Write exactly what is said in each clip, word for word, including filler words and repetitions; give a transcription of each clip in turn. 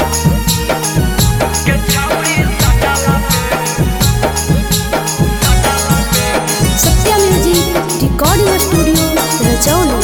सत्या music recording studio Rajauli.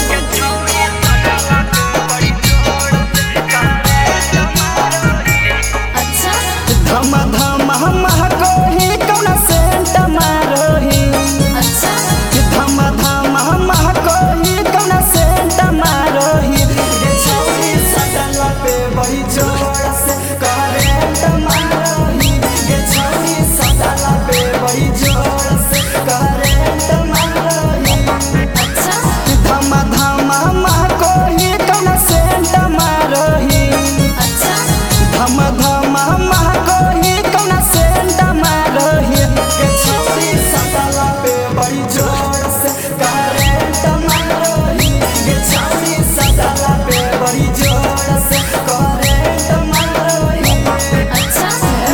धम धम हम कोही कौना सेंट मारोही। अच्छा धम धम हम कोही कौना सेंट मारोही। ये छौरी सटला पे बड़ी जोर से करेंट मारोही। ये छौरी सटला पे बड़ी जोर से करेंट मारोही। अच्छा धम धम हम कोही कौना सेंट मारोही। अच्छा धम धम हम कोही कौना सेंट मारोही। ये छौरी सटला पे बड़ी जोर से करेंट मारोही। ये छौरी सटला पे बड़ी जोर से करेंट मारोही। अच्छा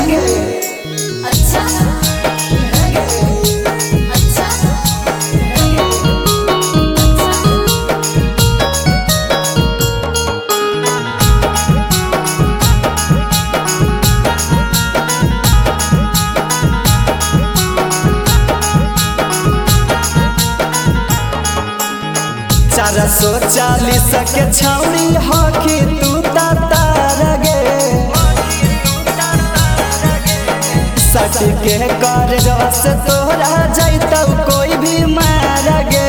अच्छा अच्छा चार सौ चालीस के छौरी हकी तू तार गे। सट के कर जस तोरा जैतौ कोई भी मार गे।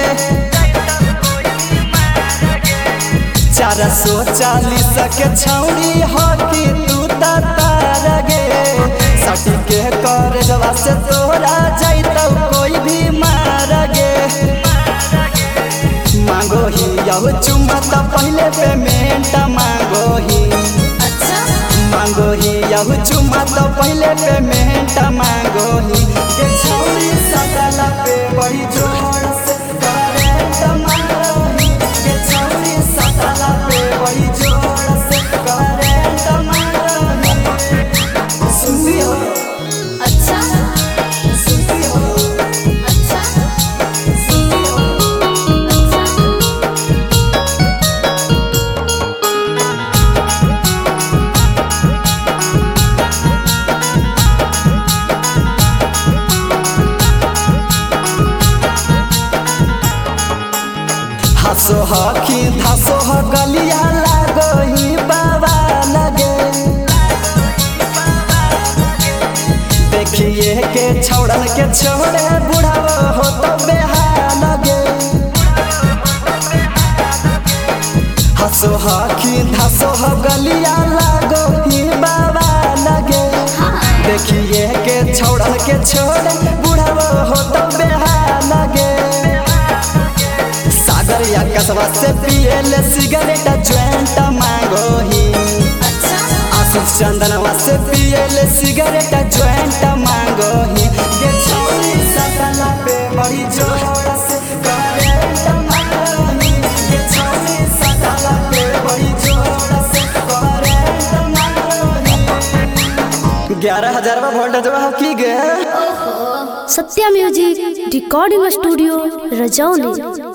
चार सौ चालीस के छौरी हकी तू तार गे। सट के कर जस तोरा जैतौ कोई भी मार गे। मांगो ही यह चुम्मा त पहले पेमेंट मांगो ही। अच्छा मांगो ही यह चुम्मा त पहले पेमेंट मांगो ही। ये छौरी सटला पे बड़ी जोर से करेंट मारोही। ये छौरी सटला पे बड़ी जोर से करेंट मारोही। सुनती हो अच्छा सुनती हो अच्छा सुनती हो। हसो हखी धसो ह गलिया लागो ही बाबा लगे। देखिए के छौड़न के छोड़े बुढ़ावो हो तो बेहाल लगे। हसो हखी धसो ह गलिया लागो ही बाबा लगे। देखिए के छौड़न के छोड़े बुढ़ावो हो तो बेहाल लगे। सागर या कसवा से पियल सिगरेट ज्वाइंट मांगो ही। अच्छा आशीष चंदनवा से पियल सिगरेट ज्वाइंट मांगो ही। ये छौरी सटला पे बड़ी जोर से करेंट मारोही। ये छौरी सटला पे बड़ी जोर से करेंट मारोही। ग्यारह हजार वोल्टेज की गे। सत्या म्यूजिक रिकॉर्डिंग स्टूडियो रजौली।